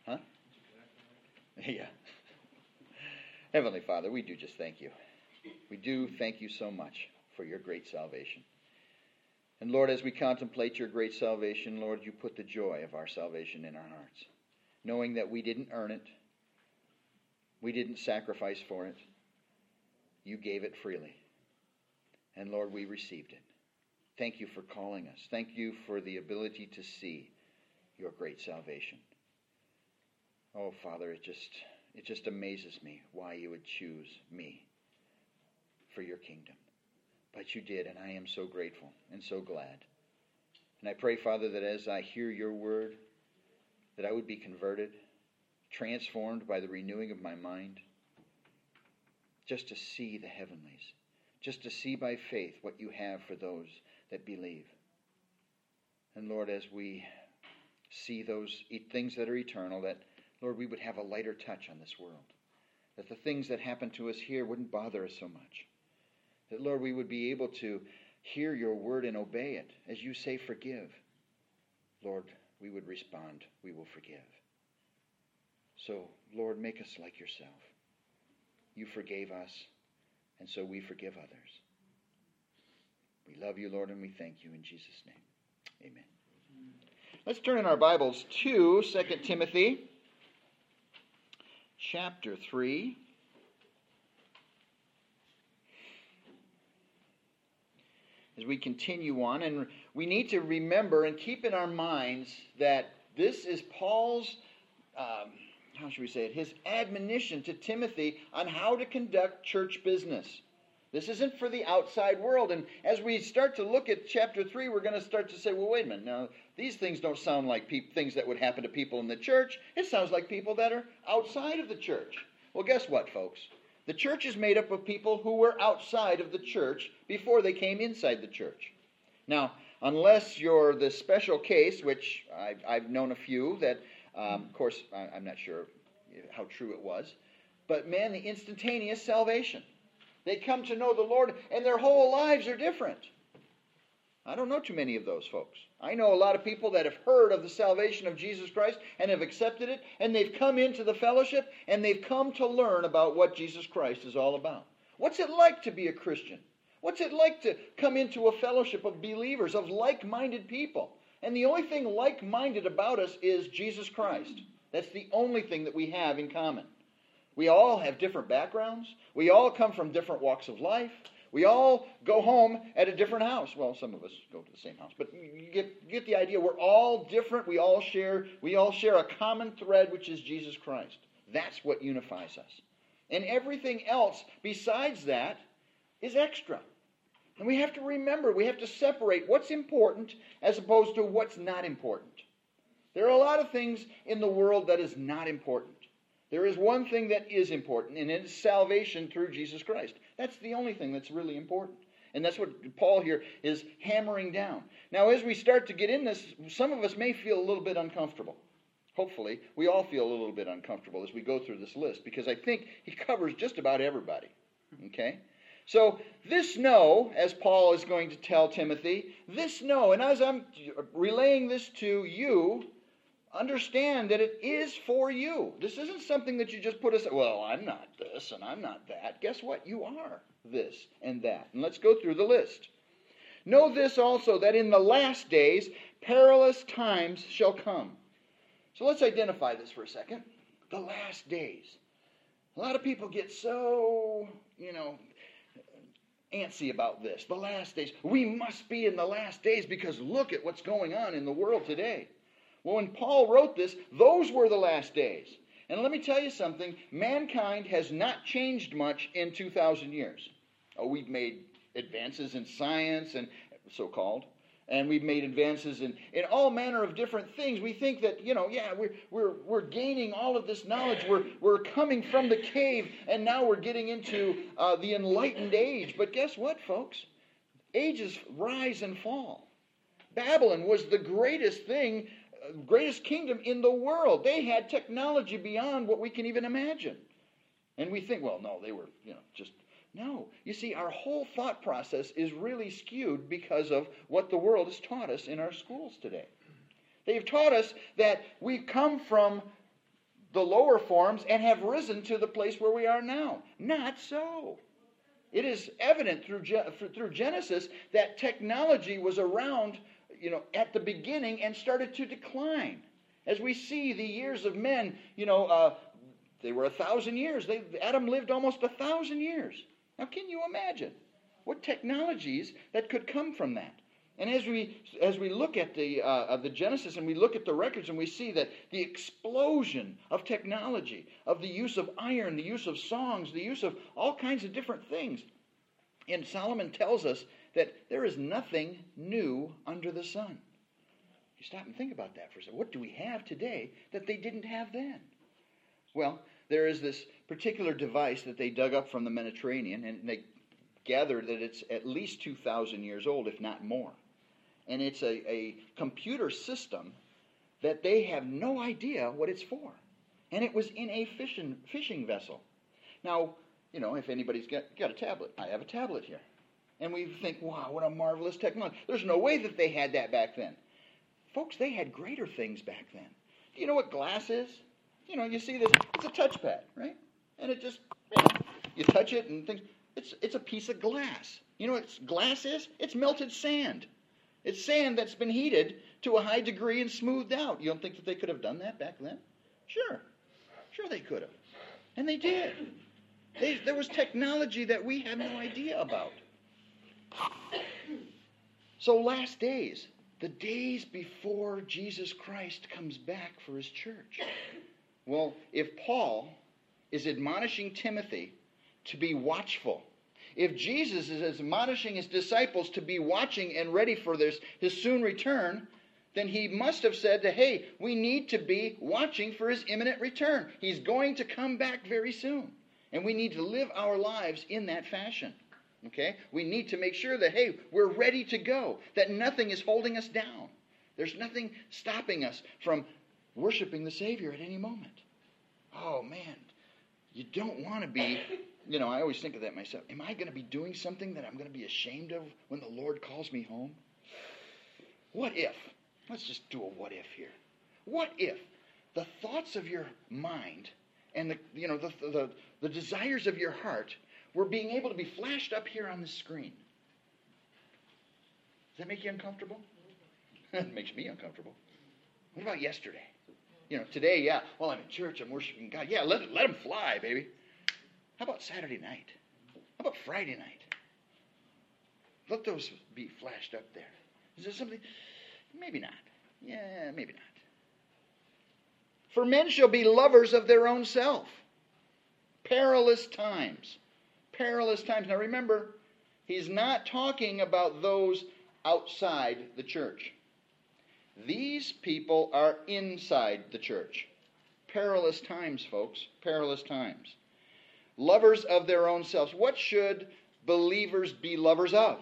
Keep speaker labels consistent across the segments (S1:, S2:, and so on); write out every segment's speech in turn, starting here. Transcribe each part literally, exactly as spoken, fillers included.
S1: Huh? Yeah. Heavenly Father, we do just thank you. We do thank you so much for your great salvation. And Lord, as we contemplate your great salvation, Lord, you put the joy of our salvation in our hearts, knowing that we didn't earn it. We didn't sacrifice for it. You gave it freely. And Lord, we received it. Thank you for calling us. Thank you for the ability to see your great salvation. Oh, Father, it just it just amazes me why you would choose me for your kingdom. But you did, and I am so grateful and so glad. And I pray, Father, that as I hear your word, that I would be converted, transformed by the renewing of my mind, just to see the heavenlies, just to see by faith what you have for those that believe. And Lord, as we see those things that are eternal, that, Lord, we would have a lighter touch on this world, that the things that happen to us here wouldn't bother us so much, that, Lord, we would be able to hear your word and obey it. As you say, forgive. Lord, we would respond, we will forgive. So, Lord, make us like yourself. You forgave us, and so we forgive others. We love you, Lord, and we thank you in Jesus' name. Amen. Let's turn in our Bibles to Second Timothy chapter three. As we continue on, and we need to remember and keep in our minds that this is Paul's, um, how should we say it, his admonition to Timothy on how to conduct church business. This isn't for the outside world. And as we start to look at chapter three, we're going to start to say, well, wait a minute. Now, these things don't sound like pe- things that would happen to people in the church. It sounds like people that are outside of the church. Well, guess what, folks? The church is made up of people who were outside of the church before they came inside the church. Now, unless you're the special case, which I've, I've known a few that, um, of course, I'm not sure how true it was, but man, the instantaneous salvation. They come to know the Lord, and their whole lives are different. I don't know too many of those folks. I know a lot of people that have heard of the salvation of Jesus Christ and have accepted it, and they've come into the fellowship, and they've come to learn about what Jesus Christ is all about. What's it like to be a Christian? What's it like to come into a fellowship of believers, of like-minded people? And the only thing like-minded about us is Jesus Christ. That's the only thing that we have in common. We all have different backgrounds. We all come from different walks of life. We all go home at a different house. Well, some of us go to the same house, but you get, you get the idea. We're all different. We all share, we all share a common thread, which is Jesus Christ. That's what unifies us. And everything else besides that is extra. And we have to remember, we have to separate what's important as opposed to what's not important. There are a lot of things in the world that is not important. There is one thing that is important, and it is salvation through Jesus Christ. That's the only thing that's really important. And that's what Paul here is hammering down. Now, as we start to get in this, some of us may feel a little bit uncomfortable. Hopefully, we all feel a little bit uncomfortable as we go through this list, because I think he covers just about everybody. Okay? So, this know, as Paul is going to tell Timothy, this know, and as I'm relaying this to you, understand that it is for you. This isn't something that you just put aside. Well, I'm not this and I'm not that. Guess what? You are this and that. And let's go through the list. Know this also, that in the last days perilous times shall come. So let's identify this for a second. The last days. A lot of people get so, you know, antsy about this. The last days. We must be in the last days because look at what's going on in the world today. Well, when Paul wrote this, those were the last days. And let me tell you something. Mankind has not changed much in two thousand years. Oh, we've made advances in science, and so-called, and we've made advances in, in all manner of different things. We think that, you know, yeah, we're we're we're gaining all of this knowledge. We're we're coming from the cave, and now we're getting into uh, the enlightened age. But guess what, folks? Ages rise and fall. Babylon was the greatest thing, greatest kingdom in the world. They had technology beyond what we can even imagine. And we think, well, no, they were, you know, just, no. You see, our whole thought process is really skewed because of what the world has taught us in our schools today. They've taught us that we come from the lower forms and have risen to the place where we are now. Not so. It is evident through through Genesis that technology was around, you know, at the beginning and started to decline. As we see the years of men, you know, uh, they were a thousand years. They, Adam lived almost a thousand years. Now, can you imagine what technologies that could come from that? And as we as we look at the uh, of the Genesis and we look at the records and we see that the explosion of technology, of the use of iron, the use of songs, the use of all kinds of different things. And Solomon tells us that there is nothing new under the sun. You stop and think about that for a second. What do we have today that they didn't have then? Well, there is this particular device that they dug up from the Mediterranean, and they gathered that it's at least two thousand years old, if not more. And it's a, a computer system that they have no idea what it's for. And it was in a fishing, fishing vessel. Now, you know, if anybody's got, got a tablet, I have a tablet here. And we think, wow, what a marvelous technology. There's no way that they had that back then. Folks, they had greater things back then. Do you know what glass is? You know, you see this, it's a touchpad, right? And it just, you know, you touch it and things, it's, it's a piece of glass. You know what glass is? It's melted sand. It's sand that's been heated to a high degree and smoothed out. You don't think that they could have done that back then? Sure. Sure they could have. And they did. They, there was technology that we had no idea about. So last days, the days before Jesus Christ comes back for his church. Well, if Paul is admonishing Timothy to be watchful, if Jesus is admonishing his disciples to be watching and ready for this, his soon return, then he must have said that, hey, we need to be watching for his imminent return. He's going to come back very soon. And we need to live our lives in that fashion. Okay? We need to make sure that, hey, we're ready to go, that nothing is holding us down. There's nothing stopping us from worshiping the Savior at any moment. Oh, man, you don't want to be, you know, I always think of that myself. Am I going to be doing something that I'm going to be ashamed of when the Lord calls me home? What if? Let's just do a what if here. What if the thoughts of your mind and the, you know, the, the, the desires of your heart were being able to be flashed up here on the screen? Does that make you uncomfortable? It makes me uncomfortable. What about yesterday? You know, today, yeah, well, I'm in church, I'm worshiping God. Yeah, let, let them fly, baby. How about Saturday night? How about Friday night? Let those be flashed up there. Is there something? Maybe not. Yeah, maybe not. For men shall be lovers of their own self. Perilous times. Perilous times. Now remember, he's not talking about those outside the church. These people are inside the church. Perilous times, folks. Perilous times. Lovers of their own selves. What should believers be lovers of?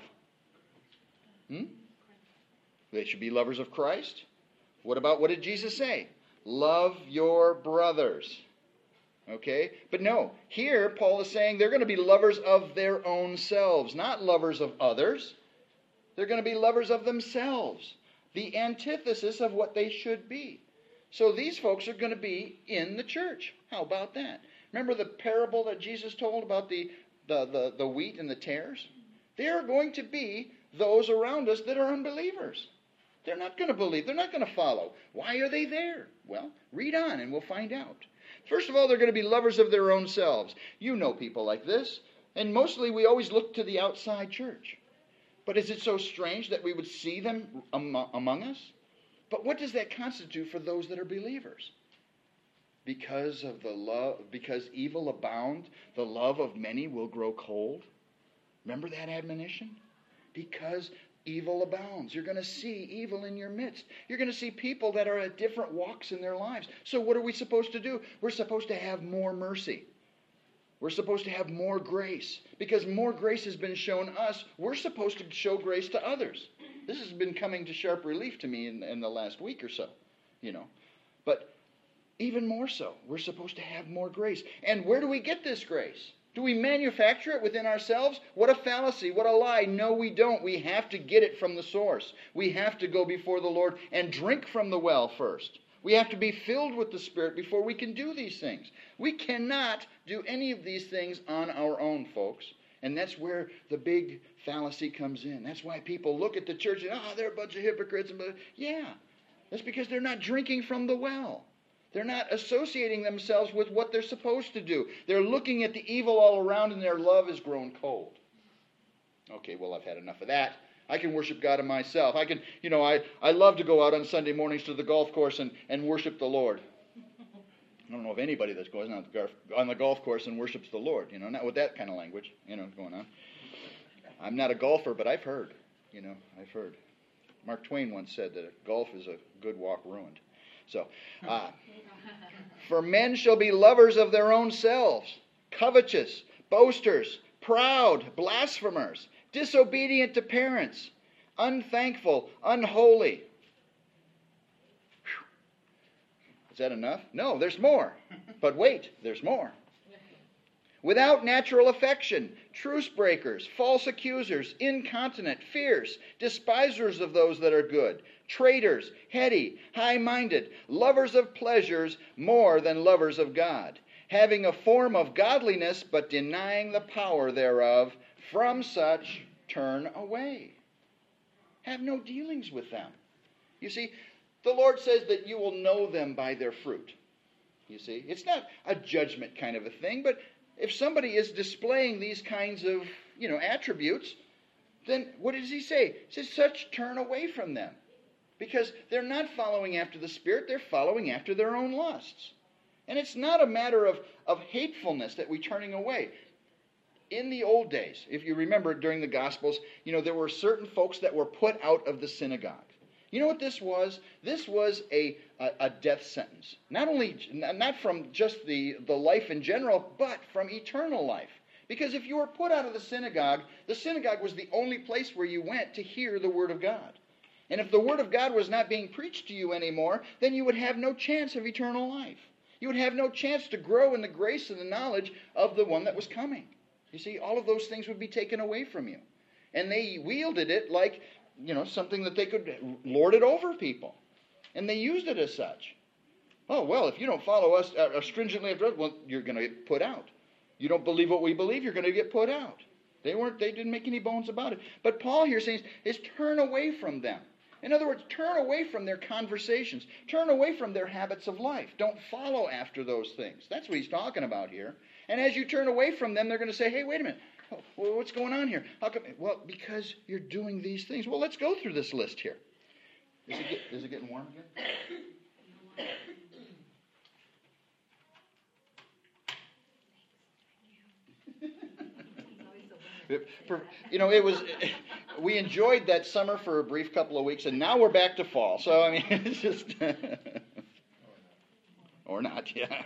S1: Hmm? They should be lovers of Christ. What about, what did Jesus say? Love your brothers. Okay? But no, here Paul is saying they're going to be lovers of their own selves, not lovers of others. They're going to be lovers of themselves. The antithesis of what they should be. So these folks are going to be in the church. How about that? Remember the parable that Jesus told about the, the, the, the wheat and the tares? They are going to be those around us that are unbelievers. They're not going to believe. They're not going to follow. Why are they there? Well, read on and we'll find out. First of all, they're going to be lovers of their own selves. You know people like this. And mostly we always look to the outside church. But is it so strange that we would see them among us? But what does that constitute for those that are believers? Because of the love, because evil abound, the love of many will grow cold. Remember that admonition? Because evil abounds. You're going to see evil in your midst. You're going to see people that are at different walks in their lives. So what are we supposed to do? We're supposed to have more mercy. We're supposed to have more grace. Because more grace has been shown us, we're supposed to show grace to others. This has been coming to sharp relief to me in, in the last week or so. You know. But even more so, we're supposed to have more grace. And where do we get this grace? Do we manufacture it within ourselves? What a fallacy, what a lie. No, we don't. We have to get it from the source. We have to go before the Lord and drink from the well first. We have to be filled with the Spirit before we can do these things. We cannot do any of these things on our own, folks. And that's where the big fallacy comes in. That's why people look at the church and, oh, they're a bunch of hypocrites. And yeah, that's because they're not drinking from the well. They're not associating themselves with what they're supposed to do. They're looking at the evil all around and their love has grown cold. Okay, well, I've had enough of that. I can worship God in myself. I can, you know, I, I love to go out on Sunday mornings to the golf course and, and worship the Lord. I don't know of anybody that goes on the, golf, on the golf course and worships the Lord, you know, not with that kind of language, you know, going on. I'm not a golfer, but I've heard, you know, I've heard. Mark Twain once said that golf is a good walk ruined. So, uh, for men shall be lovers of their own selves, covetous, boasters, proud, blasphemers, disobedient to parents, unthankful, unholy. Whew. Is that enough? No, there's more. But wait, there's more. Without natural affection, truce breakers, false accusers, incontinent, fierce, despisers of those that are good, traitors, heady, high-minded, lovers of pleasures more than lovers of God, having a form of godliness but denying the power thereof. From such turn away. Have no dealings with them. You see, the Lord says that you will know them by their fruit. You see, it's not a judgment kind of a thing, but if somebody is displaying these kinds of, you know, attributes, then what does he say? He says, such turn away from them. Because they're not following after the Spirit, they're following after their own lusts. And it's not a matter of, of hatefulness that we're turning away. In the old days, if you remember during the Gospels, you know, there were certain folks that were put out of the synagogue. You know what this was? This was a, a, a death sentence. Not only, not from just the, the life in general, but from eternal life. Because if you were put out of the synagogue, the synagogue was the only place where you went to hear the Word of God. And if the Word of God was not being preached to you anymore, then you would have no chance of eternal life. You would have no chance to grow in the grace and the knowledge of the one that was coming. You see, all of those things would be taken away from you. And they wielded it like, you know, something that they could lord it over people. And they used it as such. Oh, well, if you don't follow us uh, stringently after us, well, you're going to get put out. You don't believe what we believe, you're going to get put out. They weren't, they didn't make any bones about it. But Paul here says, is turn away from them. In other words, turn away from their conversations. Turn away from their habits of life. Don't follow after those things. That's what he's talking about here. And as you turn away from them, they're going to say, hey, wait a minute. Well, what's going on here? How come? Well, because you're doing these things. Well, let's go through this list here. Is it, get, is it getting warm again? For, you know, it was, we enjoyed that summer for a brief couple of weeks, and now we're back to fall. So, I mean, it's just, or not, yeah.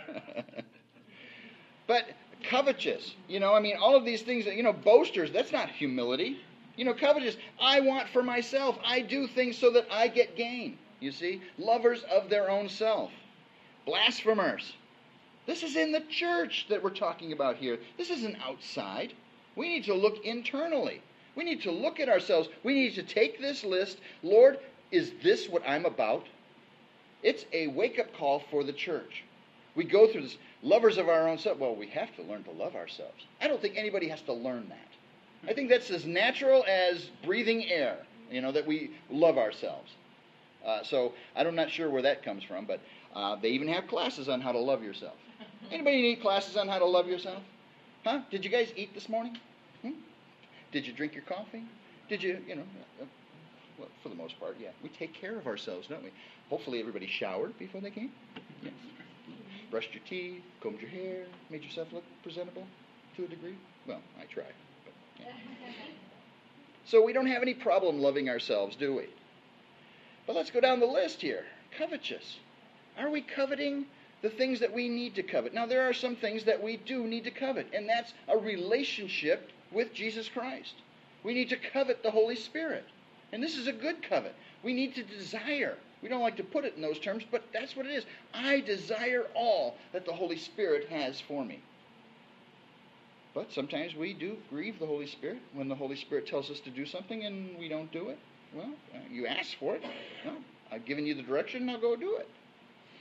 S1: But covetous, you know, I mean, all of these things, that, you know, boasters, that's not humility. You know, covetous, I want for myself. I do things so that I get gain, you see. Lovers of their own self. Blasphemers. This is in the church that we're talking about here. This isn't outside. We need to look internally. We need to look at ourselves. We need to take this list. Lord, is this what I'm about? It's a wake-up call for the church. We go through this. Lovers of our own self. Well, we have to learn to love ourselves. I don't think anybody has to learn that. I think that's as natural as breathing air, you know, that we love ourselves. Uh, so I'm not sure where that comes from, but uh, they even have classes on how to love yourself. Anybody need classes on how to love yourself? Huh? Did you guys eat this morning? Hmm? Did you drink your coffee? Did you, you know, uh, well, for the most part, yeah. We take care of ourselves, don't we? Hopefully everybody showered before they came. Yes. Brushed your teeth, combed your hair, made yourself look presentable to a degree. Well, I try. But, yeah. So we don't have any problem loving ourselves, do we? But let's go down the list here. Covetous. Are we coveting the things that we need to covet? Now, there are some things that we do need to covet, and that's a relationship with Jesus Christ. We need to covet the Holy Spirit. And this is a good covet. We need to desire. We don't like to put it in those terms, but that's what it is. I desire all that the Holy Spirit has for me. But sometimes we do grieve the Holy Spirit when the Holy Spirit tells us to do something and we don't do it. Well, you asked for it. Well, I've given you the direction, now go do it.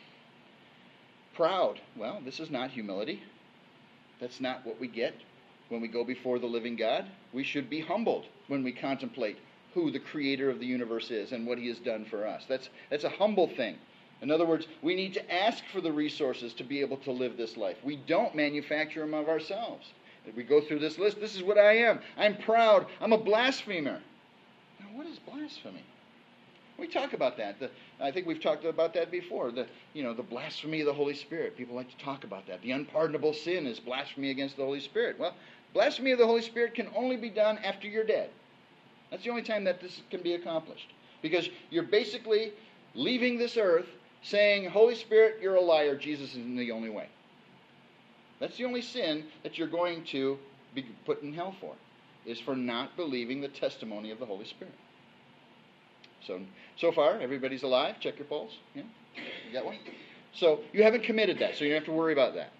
S1: Proud. Well, this is not humility. That's not what we get when we go before the living God. We should be humbled when we contemplate who the creator of the universe is and what he has done for us. That's, that's a humble thing. In other words, we need to ask for the resources to be able to live this life. We don't manufacture them of ourselves. If we go through this list, this is what I am. I'm proud. I'm a blasphemer. Now, what is blasphemy? We talk about that. The, I think we've talked about that before. The, you know, the blasphemy of the Holy Spirit. People like to talk about that. The unpardonable sin is blasphemy against the Holy Spirit. Well, blasphemy of the Holy Spirit can only be done after you're dead. That's the only time that this can be accomplished. Because you're basically leaving this earth saying, Holy Spirit, you're a liar. Jesus isn't the only way. That's the only sin that you're going to be put in hell for, is for not believing the testimony of the Holy Spirit. So, so far, everybody's alive. Check your pulse. Yeah? You got one? So, you haven't committed that, so you don't have to worry about that.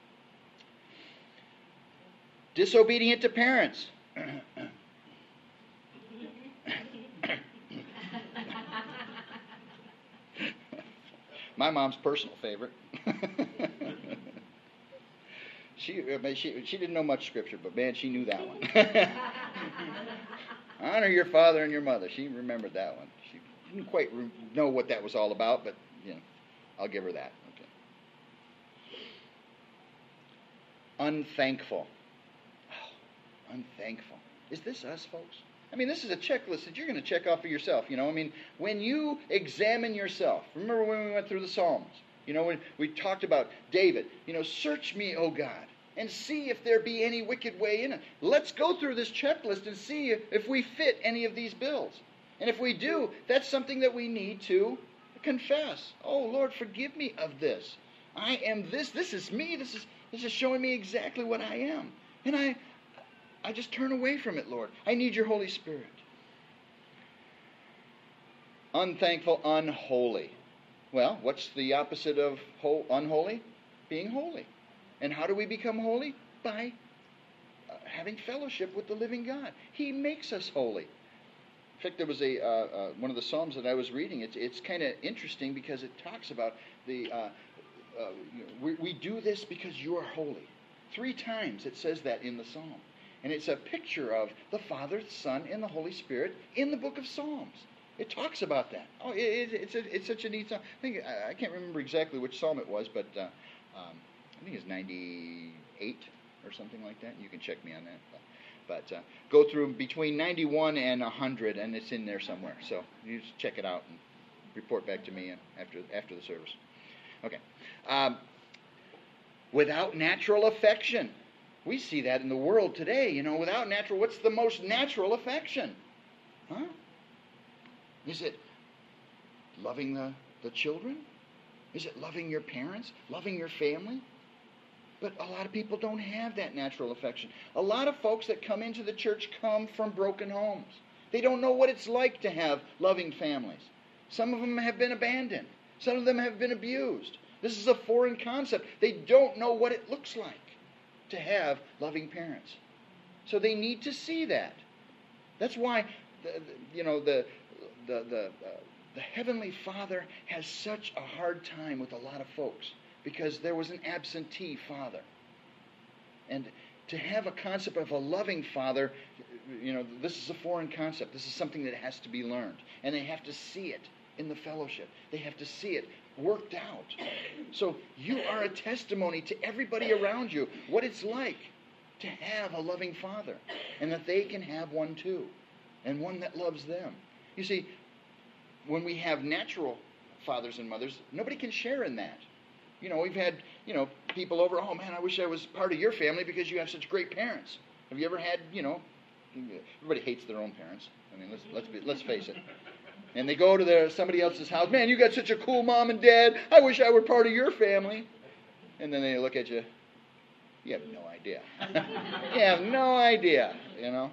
S1: Disobedient to parents. My mom's personal favorite. she, she, she didn't know much scripture, but man, she knew that one. Honor your father and your mother. She remembered that one. She didn't quite re- know what that was all about, but you know, I'll give her that. Okay. Unthankful. Oh, unthankful. Is this us, folks? I mean, this is a checklist that you're going to check off for yourself. You know, I mean, when you examine yourself, remember when we went through the Psalms? You know, when we talked about David. You know, search me, O God, and see if there be any wicked way in it. Let's go through this checklist and see if, if we fit any of these bills. And if we do, that's something that we need to confess. Oh, Lord, forgive me of this. I am this. This is me. This is this is showing me exactly what I am. And I, I just turn away from it, Lord. I need your Holy Spirit. Unthankful, unholy. Well, what's the opposite of ho- unholy? Being holy. And how do we become holy? By uh, having fellowship with the living God. He makes us holy. In fact, there was a uh, uh, one of the Psalms that I was reading. It's it's kind of interesting because it talks about the uh, uh, you know, we, we do this because you are holy. Three times it says that in the Psalm, and it's a picture of the Father, the Son, and the Holy Spirit in the book of Psalms. It talks about that. Oh, it, it, it's a, it's such a neat Psalm. I think I, I can't remember exactly which Psalm it was, but. Uh, um, I think it's ninety-eight or something like that. You can check me on that. But, but uh, go through between ninety-one and one hundred, and it's in there somewhere. So you just check it out and report back to me after after the service. Okay. Um, without natural affection. We see that in the world today. You know, without natural, what's the most natural affection? Huh? Is it loving the, the children? Is it loving your parents? Loving your family? But a lot of people don't have that natural affection. A lot of folks that come into the church come from broken homes. They don't know what it's like to have loving families. Some of them have been abandoned. Some of them have been abused. This is a foreign concept. They don't know what it looks like to have loving parents. So they need to see that. That's why, the, you know, the the the, uh, the Heavenly Father has such a hard time with a lot of folks. Because there was an absentee father. And to have a concept of a loving father, you know, this is a foreign concept. This is something that has to be learned. And they have to see it in the fellowship. They have to see it worked out. So you are a testimony to everybody around you what it's like to have a loving father. And that they can have one too. And one that loves them. You see, when we have natural fathers and mothers, nobody can share in that. You know, we've had, you know, people over, oh man, I wish I was part of your family because you have such great parents. Have you ever had, you know, everybody hates their own parents. I mean, let's let's be, let's face it. And they go to their somebody else's house, man, you got such a cool mom and dad. I wish I were part of your family. And then they look at you, you have no idea. You have no idea, you know.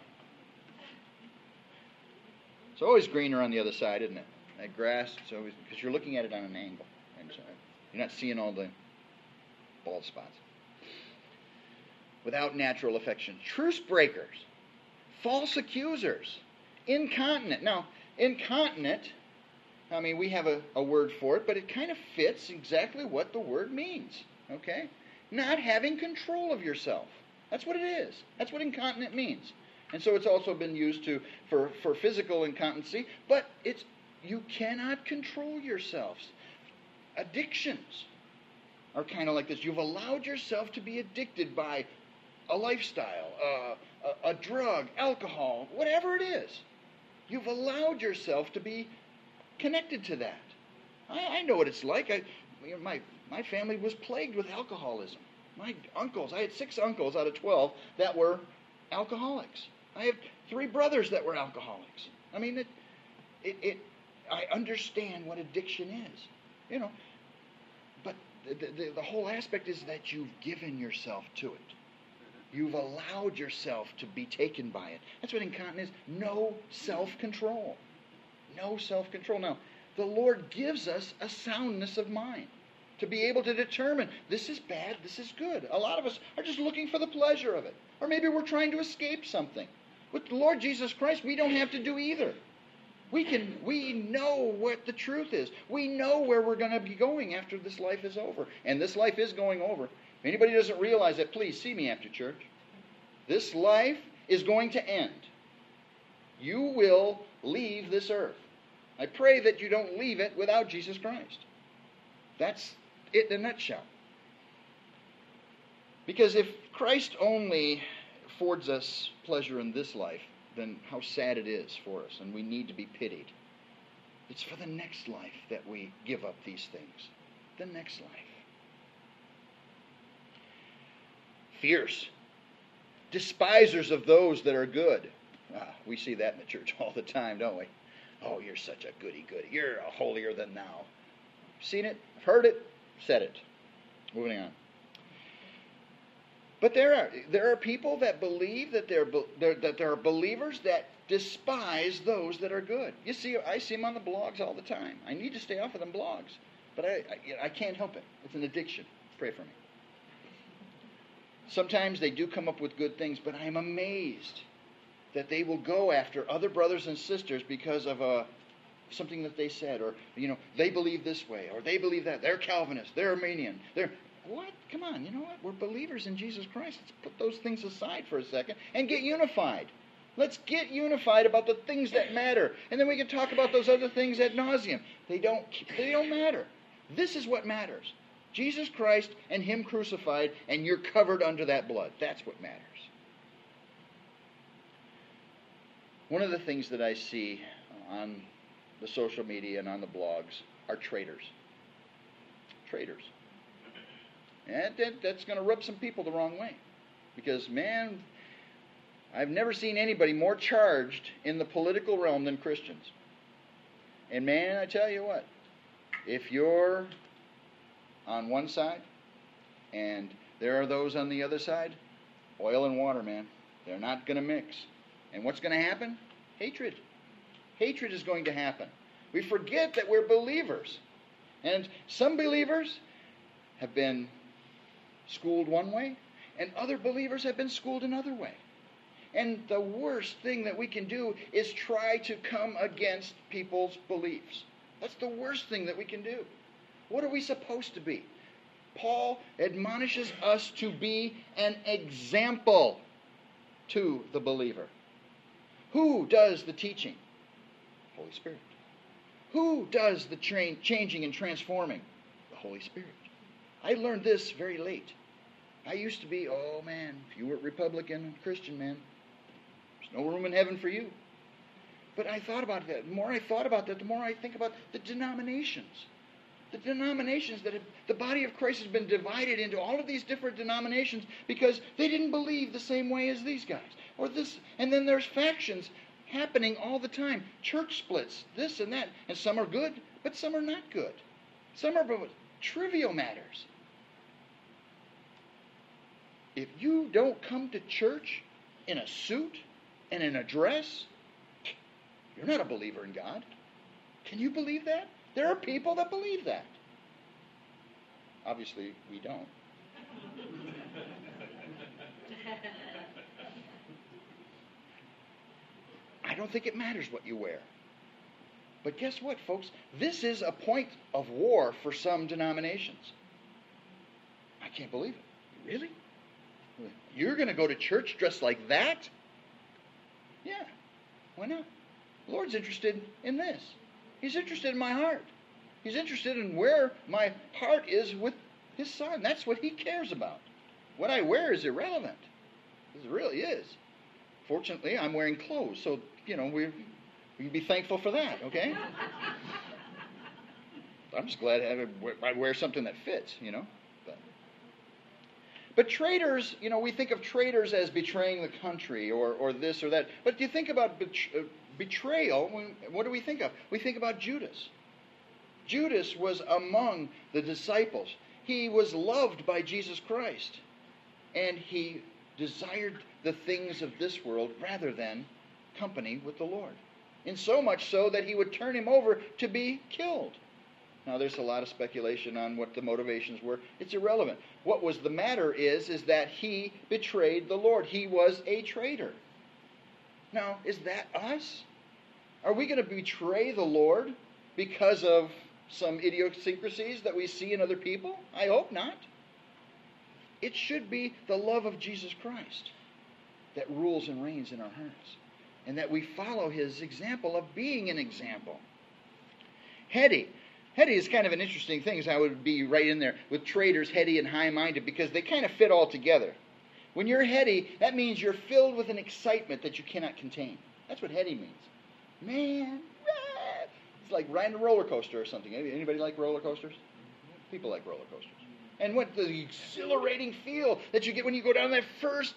S1: It's always greener on the other side, isn't it? That grass, it's always, because you're looking at it on an angle. I'm sorry. You're not seeing all the bald spots. Without natural affection. Truce breakers. False accusers. Incontinent. Now, incontinent, I mean, we have a, a word for it, but it kind of fits exactly what the word means. Okay? Not having control of yourself. That's what it is. That's what incontinent means. And so it's also been used to for, for physical incontinency, but it's you cannot control yourselves. Addictions are kind of like this. You've allowed yourself to be addicted by a lifestyle, uh, a, a drug, alcohol, whatever it is. You've allowed yourself to be connected to that. I, I know what it's like. I, my, my family was plagued with alcoholism. My uncles, I had six uncles out of twelve that were alcoholics. I have three brothers that were alcoholics. I mean, it, it, it I understand what addiction is, you know. But the, the, the whole aspect is that you've given yourself to it. You've allowed yourself to be taken by it. That's what incontinence is. No self-control. No self-control. Now, the Lord gives us a soundness of mind to be able to determine this is bad, this is good. A lot of us are just looking for the pleasure of it. Or maybe we're trying to escape something. With the Lord Jesus Christ, we don't have to do either. We can, we know what the truth is. We know where we're going to be going after this life is over. And this life is going over. If anybody doesn't realize that, please see me after church. This life is going to end. You will leave this earth. I pray that you don't leave it without Jesus Christ. That's it in a nutshell. Because if Christ only affords us pleasure in this life, then how sad it is for us, and we need to be pitied. It's for the next life that we give up these things. The next life. Fierce. Despisers of those that are good. Ah, we see that in the church all the time, don't we? Oh, you're such a goody-goody. You're a holier than thou. Seen it, heard it, said it. Moving on. But there are there are people that believe that they're, they're that there are believers that despise those that are good. You see, I see them on the blogs all the time. I need to stay off of them blogs, but I I, I can't help it. It's an addiction. Pray for me. Sometimes they do come up with good things, but I am amazed that they will go after other brothers and sisters because of a something that they said, or you know, they believe this way, or they believe that. They're Calvinists. They're Arminian. They're What? Come on, you know what? We're believers in Jesus Christ. Let's put those things aside for a second and get unified. Let's get unified about the things that matter. And then we can talk about those other things ad nauseum. They don't, they don't matter. This is what matters. Jesus Christ and Him crucified, and you're covered under that blood. That's what matters. One of the things that I see on the social media and on the blogs are traitors. Traitors. And that, that's going to rub some people the wrong way. Because, man, I've never seen anybody more charged in the political realm than Christians. And, man, I tell you what, if you're on one side and there are those on the other side, oil and water, man, they're not going to mix. And what's going to happen? Hatred. Hatred is going to happen. We forget that we're believers. And some believers have been schooled one way, and other believers have been schooled another way. And the worst thing that we can do is try to come against people's beliefs. That's the worst thing that we can do. What are we supposed to be? Paul admonishes us to be an example to the believer. Who does the teaching? Holy Spirit. Who does the tra- changing and transforming? The Holy Spirit. I learned this very late. I used to be, oh man, if you were Republican, Christian, man, there's no room in heaven for you. But I thought about that. The more I thought about that, the more I think about the denominations. The denominations that have, the body of Christ has been divided into all of these different denominations because they didn't believe the same way as these guys. Or this, and then there's factions happening all the time. Church splits, this and that. And some are good, but some are not good. Some are trivial matters. If you don't come to church in a suit and in a dress, you're not a believer in God. Can you believe that? There are people that believe that. Obviously, we don't. I don't think it matters what you wear. But guess what, folks? This is a point of war for some denominations. I can't believe it. Really? You're going to go to church dressed like that? Yeah. Why not? The Lord's interested in this. He's interested in my heart. He's interested in where my heart is with His Son. That's what He cares about. What I wear is irrelevant. It really is. Fortunately, I'm wearing clothes, so, you know, we we can be thankful for that, okay? I'm just glad I, have, I wear something that fits, you know. But, but traitors, you know, we think of traitors as betraying the country or, or this or that. But do you think about bet- uh, betrayal, what do we think of? We think about Judas. Judas was among the disciples. He was loved by Jesus Christ. And he desired the things of this world rather than company with the Lord. In so much so that he would turn him over to be killed. Now there's a lot of speculation on what the motivations were. It's irrelevant. What was the matter is, is that he betrayed the Lord. He was a traitor. Now, is that us? Are we going to betray the Lord because of some idiosyncrasies that we see in other people? I hope not. It should be the love of Jesus Christ that rules and reigns in our hearts, and that we follow His example of being an example. Heady. Heady is kind of an interesting thing, so I would be right in there with traitors, heady and high-minded, because they kind of fit all together. When you're heady, that means you're filled with an excitement that you cannot contain. That's what heady means. Man, ah, it's like riding a roller coaster or something. Anybody like roller coasters? People like roller coasters. And what the exhilarating feel that you get when you go down that first,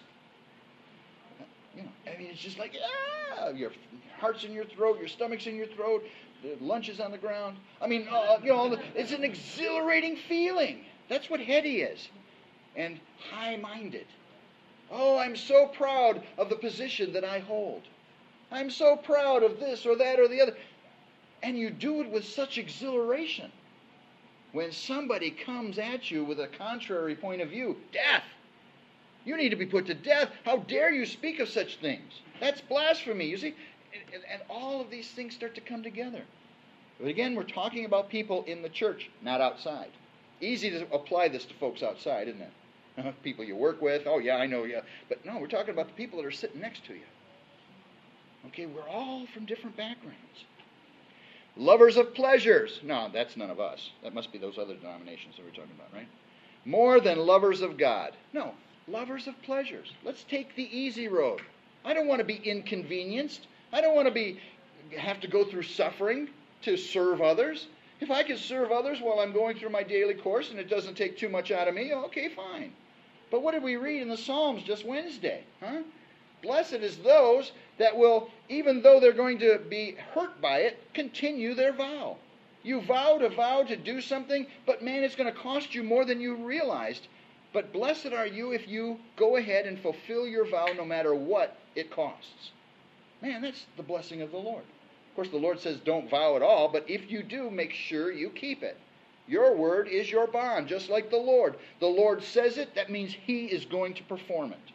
S1: you know, I mean, it's just like, ah, your heart's in your throat, your stomach's in your throat, the lunch is on the ground. I mean, uh, you know, it's an exhilarating feeling. That's what heady is. And high-minded. Oh, I'm so proud of the position that I hold. I'm so proud of this or that or the other. And you do it with such exhilaration. When somebody comes at you with a contrary point of view, death. You need to be put to death. How dare you speak of such things? That's blasphemy, you see. And, and all of these things start to come together. But again, we're talking about people in the church, not outside. Easy to apply this to folks outside, isn't it? People you work with, oh yeah, I know you. But no, we're talking about the people that are sitting next to you. Okay, we're all from different backgrounds. Lovers of pleasures. No, that's none of us. That must be those other denominations that we're talking about, right? More than lovers of God. No, lovers of pleasures. Let's take the easy road. I don't want to be inconvenienced. I don't want to be have to go through suffering to serve others. If I can serve others while I'm going through my daily course and it doesn't take too much out of me, okay, fine. But what did we read in the Psalms just Wednesday? Huh? Blessed is those that will, even though they're going to be hurt by it, continue their vow. You vowed a vow to do something, but man, it's going to cost you more than you realized. But blessed are you if you go ahead and fulfill your vow no matter what it costs. Man, that's the blessing of the Lord. Of course, the Lord says don't vow at all, but if you do, make sure you keep it. Your word is your bond, just like the Lord. The Lord says it, that means He is going to perform it.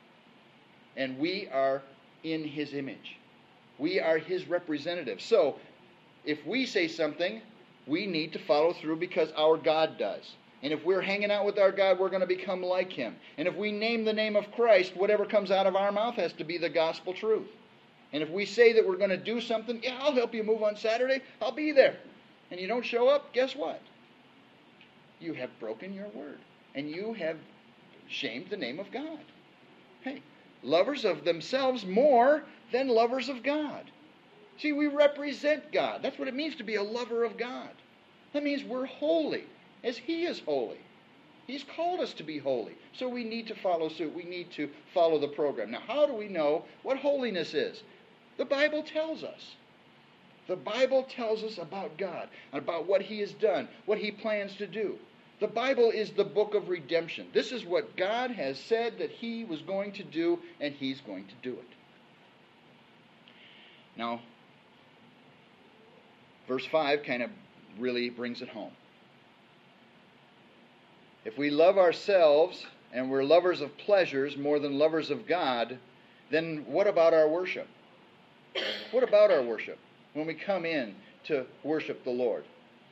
S1: And we are in His image. We are His representatives. So, if we say something, we need to follow through because our God does. And if we're hanging out with our God, we're going to become like Him. And if we name the name of Christ, whatever comes out of our mouth has to be the gospel truth. And if we say that we're going to do something, yeah, I'll help you move on Saturday, I'll be there. And you don't show up, guess what? You have broken your word. And you have shamed the name of God. Hey, lovers of themselves more than lovers of God. See, we represent God. That's what it means to be a lover of God. That means we're holy as He is holy. He's called us to be holy. So we need to follow suit. We need to follow the program. Now, how do we know what holiness is? The Bible tells us. The Bible tells us about God, about what He has done, what He plans to do. The Bible is the book of redemption. This is what God has said that He was going to do, and He's going to do it. Now, verse five kind of really brings it home. If we love ourselves and we're lovers of pleasures more than lovers of God, then what about our worship? What about our worship? When we come in to worship the Lord.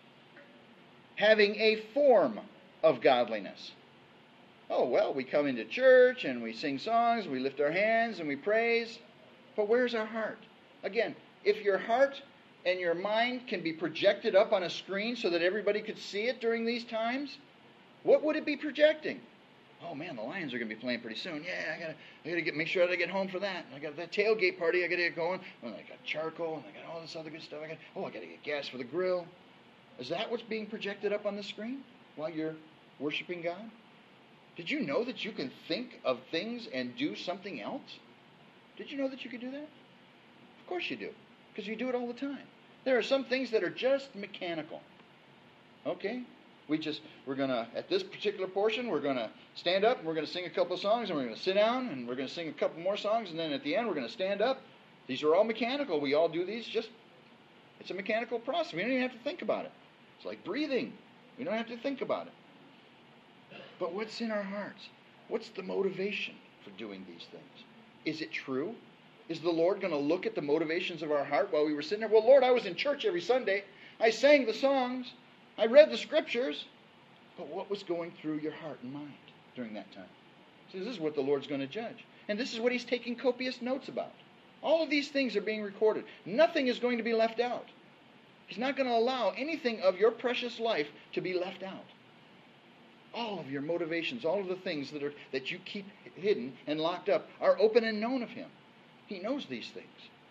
S1: Having a form of godliness. Oh, well, we come into church and we sing songs, we lift our hands and we praise. But where's our heart? Again, if your heart and your mind can be projected up on a screen so that everybody could see it during these times, what would it be projecting? Oh man, the Lions are going to be playing pretty soon. Yeah, I gotta, I gotta get, make sure that I get home for that. I got that tailgate party. I gotta get going. And I got charcoal, and I got all this other good stuff. I got, oh, I gotta get gas for the grill. Is that what's being projected up on the screen while you're worshiping God? Did you know that you can think of things and do something else? Did you know that you could do that? Of course you do, because you do it all the time. There are some things that are just mechanical. Okay? We just, we're going to, at this particular portion, we're going to stand up and we're going to sing a couple of songs and we're going to sit down and we're going to sing a couple more songs and then at the end we're going to stand up. These are all mechanical. We all do these just, it's a mechanical process. We don't even have to think about it. It's like breathing. We don't have to think about it. But what's in our hearts? What's the motivation for doing these things? Is it true? Is the Lord going to look at the motivations of our heart while we were sitting there? Well, Lord, I was in church every Sunday. I sang the songs. I read the scriptures, but what was going through your heart and mind during that time? So this is what the Lord's going to judge. And this is what He's taking copious notes about. All of these things are being recorded. Nothing is going to be left out. He's not going to allow anything of your precious life to be left out. All of your motivations, all of the things that are that you keep hidden and locked up are open and known of Him. He knows these things.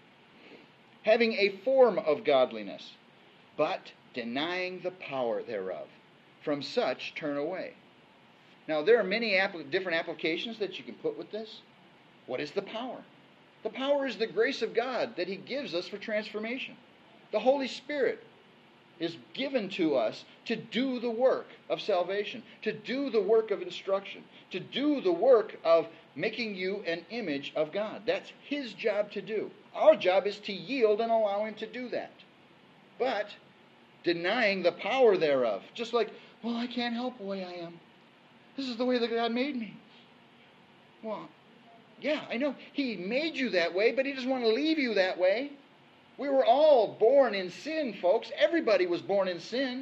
S1: Having a form of godliness, but denying the power thereof. From such turn away. Now, there are many apl- different applications that you can put with this. What is the power? The power is the grace of God that He gives us for transformation. The Holy Spirit is given to us to do the work of salvation, to do the work of instruction, to do the work of making you an image of God. That's His job to do. Our job is to yield and allow Him to do that. But denying the power thereof. Just like, well, I can't help the way I am. This is the way that God made me. Well, yeah, I know. He made you that way, but He doesn't want to leave you that way. We were all born in sin, folks. Everybody was born in sin.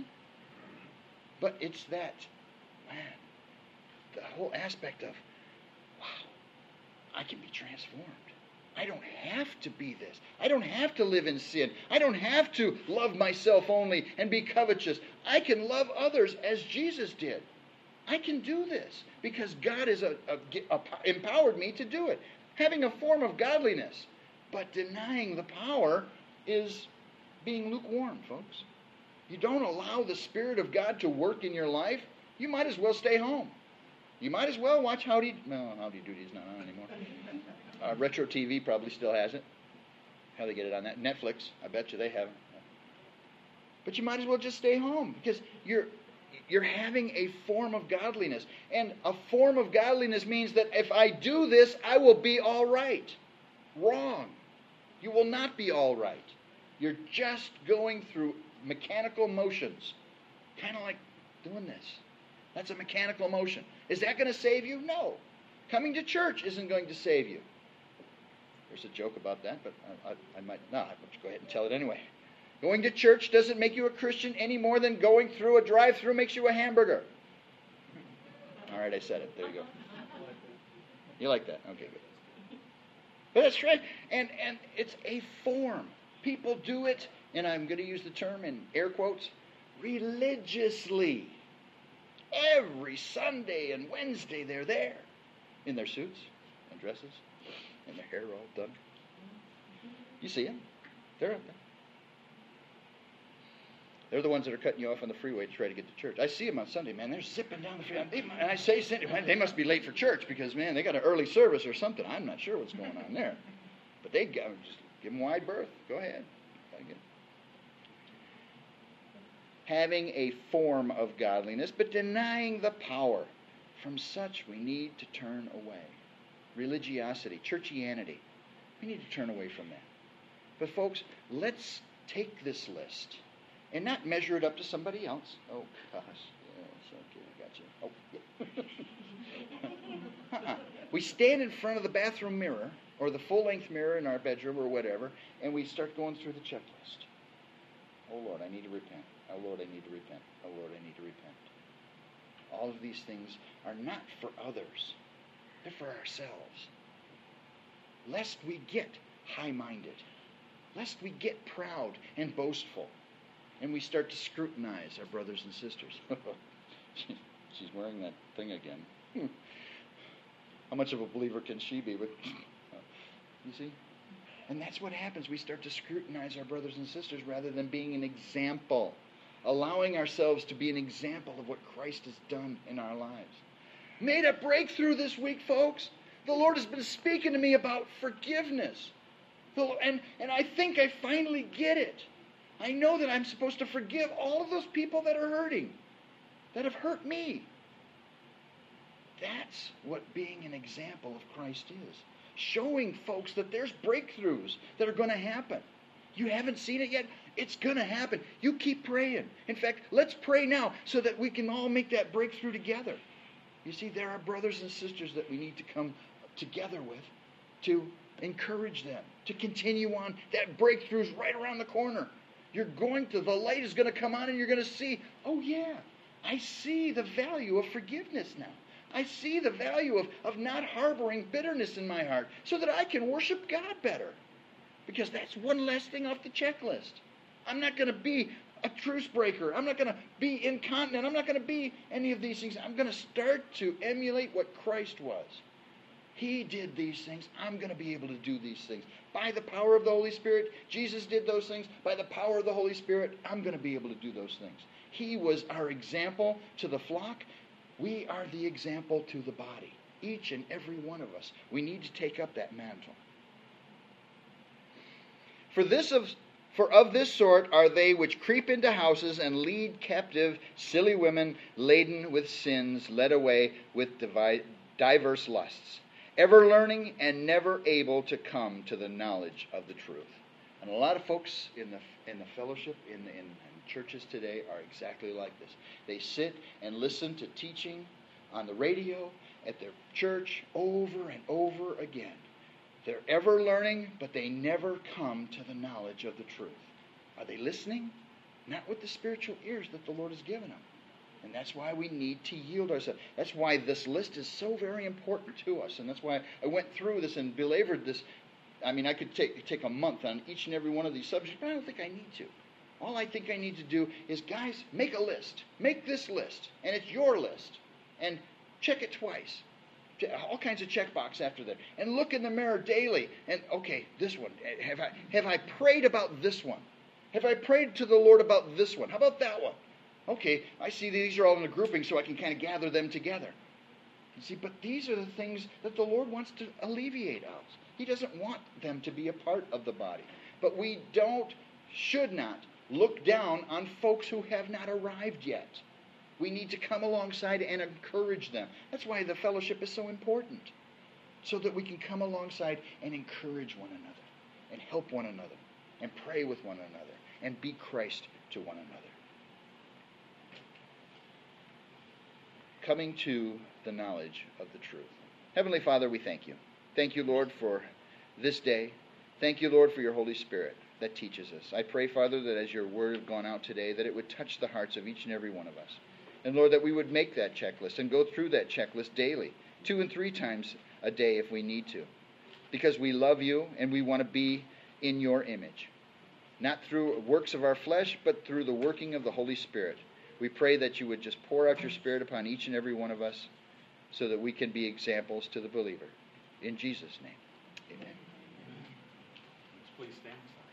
S1: But it's that, man, the whole aspect of, wow, I can be transformed. I don't have to be this. I don't have to live in sin. I don't have to love myself only and be covetous. I can love others as Jesus did. I can do this because God has a, a, a, empowered me to do it. Having a form of godliness, but denying the power is being lukewarm, folks. You don't allow the Spirit of God to work in your life, you might as well stay home. You might as well watch Howdy... No, Howdy Doody is not on anymore. Uh, Retro T V probably still has it. How they get it on that? Netflix. I bet you they have it. But you might as well just stay home because you're you're having a form of godliness. And a form of godliness means that if I do this, I will be all right. Wrong. You will not be all right. You're just going through mechanical motions. Kind of like doing this. That's a mechanical motion. Is that going to save you? No. Coming to church isn't going to save you. There's a joke about that, but I, I, I might not. I'll just go ahead and tell it anyway. Going to church doesn't make you a Christian any more than going through a drive-thru makes you a hamburger. All right, I said it. There you go. You like that? Okay, good. But that's right. And, and it's a form. People do it, and I'm going to use the term in air quotes, religiously. Every Sunday and Wednesday they're there in their suits and dresses and their hair all done. You see them. They're up there. They're the ones that are cutting you off on the freeway to try to get to church. I see them on Sunday, man. They're zipping down the freeway. They, and I say, they must be late for church because, man, they got an early service or something. I'm not sure what's going on there. But they got, just give them wide berth. Go ahead. Having a form of godliness, but denying the power. From such we need to turn away. Religiosity, churchianity. We need to turn away from that. But folks, let's take this list and not measure it up to somebody else. Oh, gosh. Yes, okay, I got you. Oh, yeah. uh-uh. We stand in front of the bathroom mirror or the full-length mirror in our bedroom or whatever, and we start going through the checklist. Oh, Lord, I need to repent. Oh, Lord, I need to repent. Oh, Lord, I need to repent. All of these things are not for others. They're for ourselves. Lest we get high-minded. Lest we get proud and boastful. And we start to scrutinize our brothers and sisters. She's wearing that thing again. How much of a believer can she be? But you see? And that's what happens. We start to scrutinize our brothers and sisters rather than being an example. Allowing ourselves to be an example of what Christ has done in our lives. Made a breakthrough this week, folks. The Lord has been speaking to me about forgiveness. And, and I think I finally get it. I know that I'm supposed to forgive all of those people that are hurting, that have hurt me. That's what being an example of Christ is. Showing folks that there's breakthroughs that are going to happen. You haven't seen it yet? It's going to happen. You keep praying. In fact, let's pray now so that we can all make that breakthrough together. You see, there are brothers and sisters that we need to come together with to encourage them, to continue on. That breakthrough's right around the corner. You're going to, the light is going to come on and you're going to see, oh yeah, I see the value of forgiveness now. I see the value of, of not harboring bitterness in my heart so that I can worship God better. Because that's one less thing off the checklist. I'm not going to be a truce breaker. I'm not going to be incontinent. I'm not going to be any of these things. I'm going to start to emulate what Christ was. He did these things. I'm going to be able to do these things. By the power of the Holy Spirit, Jesus did those things. By the power of the Holy Spirit, I'm going to be able to do those things. He was our example to the flock. We are the example to the body. Each and every one of us. We need to take up that mantle. For this of For of this sort are they which creep into houses and lead captive silly women laden with sins, led away with diverse lusts, ever learning and never able to come to the knowledge of the truth. And a lot of folks in the in the fellowship, in, the, in, in churches today are exactly like this. They sit and listen to teaching on the radio, at their church, over and over again. They're ever learning, but they never come to the knowledge of the truth. Are they listening? Not with the spiritual ears that the Lord has given them. And that's why we need to yield ourselves. That's why this list is so very important to us. And that's why I went through this and belabored this. I mean, I could take, take a month on each and every one of these subjects, but I don't think I need to. All I think I need to do is, guys, make a list. Make this list. And it's your list. And check it twice. All kinds of checkbox after that. And look in the mirror daily. And, okay, this one. Have I, have I prayed about this one? Have I prayed to the Lord about this one? How about that one? Okay, I see these are all in a grouping so I can kind of gather them together. You see, but these are the things that the Lord wants to alleviate us. He doesn't want them to be a part of the body. But we don't, should not, look down on folks who have not arrived yet. We need to come alongside and encourage them. That's why the fellowship is so important. So that we can come alongside and encourage one another. And help one another. And pray with one another. And be Christ to one another. Coming to the knowledge of the truth. Heavenly Father, we thank you. Thank you, Lord, for this day. Thank you, Lord, for your Holy Spirit that teaches us. I pray, Father, that as your word has gone out today, that it would touch the hearts of each and every one of us. And Lord, that we would make that checklist and go through that checklist daily, two and three times a day if we need to, because we love you and we want to be in your image, not through works of our flesh, but through the working of the Holy Spirit. We pray that you would just pour out your Spirit upon each and every one of us so that we can be examples to the believer. In Jesus' name, amen.
S2: Please stand.